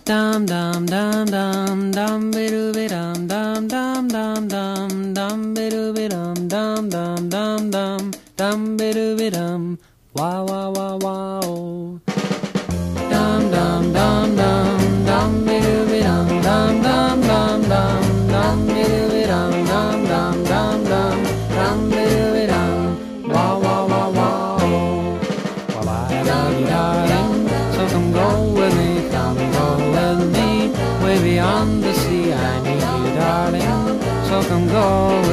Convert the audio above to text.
Dum dum dum dum dum bidu bidum dum dum dum dum dum bidu bidum dum dum dum dum dum bidu bidum wow wow wow wow dum dum dum dum dum bidu bidum dum dum dum dum dum bidu bidum dum dum dum dum dum bidu bidum wow wow wow wow well I love you darling so come go with me way beyond the sea. I need you, darling, so come go